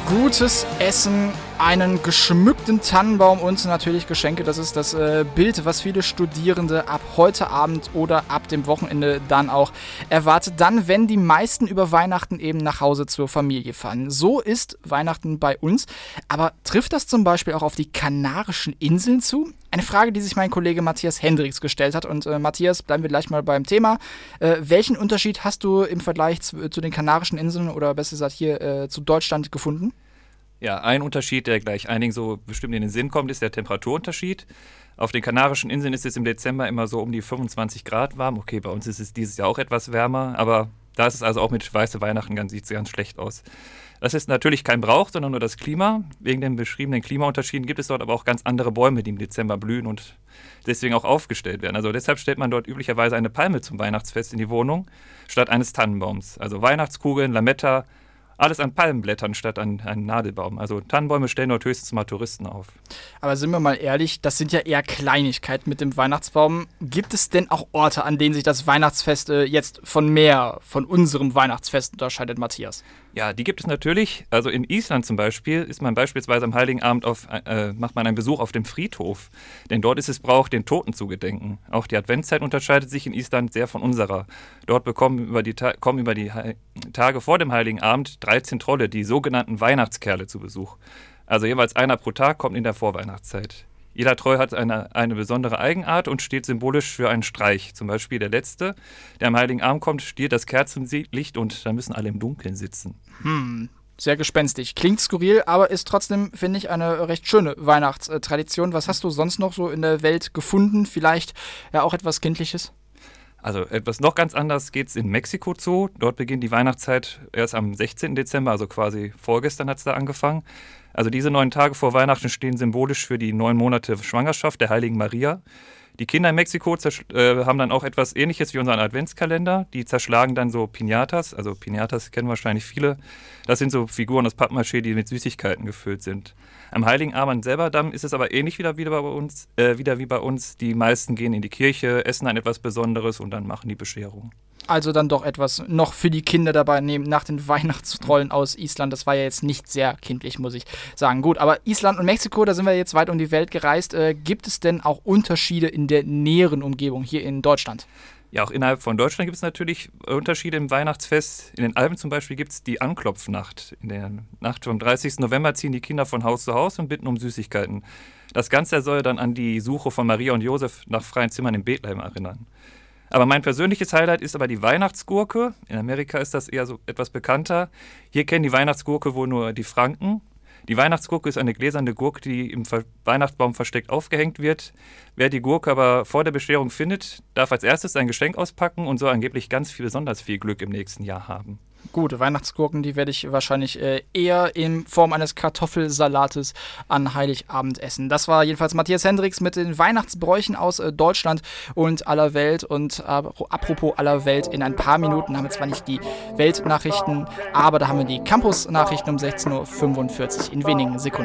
Gutes Essen, einen geschmückten Tannenbaum und natürlich Geschenke. Das ist das Bild, was viele Studierende ab heute Abend oder ab dem Wochenende dann auch erwartet. Dann, wenn die meisten über Weihnachten eben nach Hause zur Familie fahren. So ist Weihnachten bei uns. Aber trifft das zum Beispiel auch auf die Kanarischen Inseln zu? Eine Frage, die sich mein Kollege Matthias Hendricks gestellt hat. Und Matthias, bleiben wir gleich mal beim Thema. Welchen Unterschied hast du im Vergleich zu den Kanarischen Inseln oder besser gesagt hier zu Deutschland gefunden? Ja, ein Unterschied, der gleich einigen so bestimmt in den Sinn kommt, ist der Temperaturunterschied. Auf den Kanarischen Inseln ist es im Dezember immer so um die 25 Grad warm. Okay, bei uns ist es dieses Jahr auch etwas wärmer, aber da ist es also auch mit weiße Weihnachten sieht es ganz schlecht aus. Das ist natürlich kein Brauch, sondern nur das Klima. Wegen den beschriebenen Klimaunterschieden gibt es dort aber auch ganz andere Bäume, die im Dezember blühen und deswegen auch aufgestellt werden. Also deshalb stellt man dort üblicherweise eine Palme zum Weihnachtsfest in die Wohnung, statt eines Tannenbaums. Also Weihnachtskugeln, Lametta, alles an Palmenblättern statt an einen Nadelbaum. Also Tannenbäume stellen dort höchstens mal Touristen auf. Aber sind wir mal ehrlich, das sind ja eher Kleinigkeiten mit dem Weihnachtsbaum. Gibt es denn auch Orte, an denen sich das Weihnachtsfest jetzt von unserem Weihnachtsfest unterscheidet, Matthias? Ja, die gibt es natürlich. Also in Island zum Beispiel ist man beispielsweise am Heiligen Abend macht man einen Besuch auf dem Friedhof. Denn dort ist es Brauch, den Toten zu gedenken. Auch die Adventszeit unterscheidet sich in Island sehr von unserer. Dort kommen über die Tage vor dem Heiligen Abend 13 Trolle, die sogenannten Weihnachtskerle, zu Besuch. Also jeweils einer pro Tag kommt in der Vorweihnachtszeit. Jeder Troll hat eine besondere Eigenart und steht symbolisch für einen Streich. Zum Beispiel der letzte, der am Heiligen Abend kommt, stiehlt das Kerzenlicht und dann müssen alle im Dunkeln sitzen. Sehr gespenstig. Klingt skurril, aber ist trotzdem, finde ich, eine recht schöne Weihnachtstradition. Was hast du sonst noch so in der Welt gefunden? Vielleicht ja auch etwas Kindliches? Also etwas noch ganz anderes geht es in Mexiko zu. Dort beginnt die Weihnachtszeit erst am 16. Dezember, also quasi vorgestern hat es da angefangen. Also diese 9 Tage vor Weihnachten stehen symbolisch für die 9 Monate Schwangerschaft der Heiligen Maria. Die Kinder in Mexiko haben dann auch etwas Ähnliches wie unseren Adventskalender. Die zerschlagen dann so Piñatas, also Piñatas kennen wahrscheinlich viele. Das sind so Figuren aus Pappmaché, die mit Süßigkeiten gefüllt sind. Am Heiligen Abend selber dann ist es aber ähnlich wieder wie bei uns. Die meisten gehen in die Kirche, essen dann etwas Besonderes und dann machen die Bescherung. Also dann doch etwas noch für die Kinder dabei nehmen nach den Weihnachtstrollen aus Island. Das war ja jetzt nicht sehr kindlich, muss ich sagen. Gut, aber Island und Mexiko, da sind wir jetzt weit um die Welt gereist. Gibt es denn auch Unterschiede in der näheren Umgebung hier in Deutschland? Ja, auch innerhalb von Deutschland gibt es natürlich Unterschiede im Weihnachtsfest. In den Alpen zum Beispiel gibt es die Anklopfnacht. In der Nacht vom 30. November ziehen die Kinder von Haus zu Haus und bitten um Süßigkeiten. Das Ganze soll dann an die Suche von Maria und Josef nach freien Zimmern in Bethlehem erinnern. Aber mein persönliches Highlight ist aber die Weihnachtsgurke. In Amerika ist das eher so etwas bekannter. Hier kennen die Weihnachtsgurke wohl nur die Franken. Die Weihnachtsgurke ist eine gläserne Gurke, die im Weihnachtsbaum versteckt aufgehängt wird. Wer die Gurke aber vor der Bescherung findet, darf als erstes ein Geschenk auspacken und soll angeblich besonders viel Glück im nächsten Jahr haben. Gut, Weihnachtsgurken, die werde ich wahrscheinlich eher in Form eines Kartoffelsalates an Heiligabend essen. Das war jedenfalls Matthias Hendricks mit den Weihnachtsbräuchen aus Deutschland und aller Welt. Und apropos aller Welt, in ein paar Minuten haben wir zwar nicht die Weltnachrichten, aber da haben wir die Campus-Nachrichten um 16:45 Uhr in wenigen Sekunden.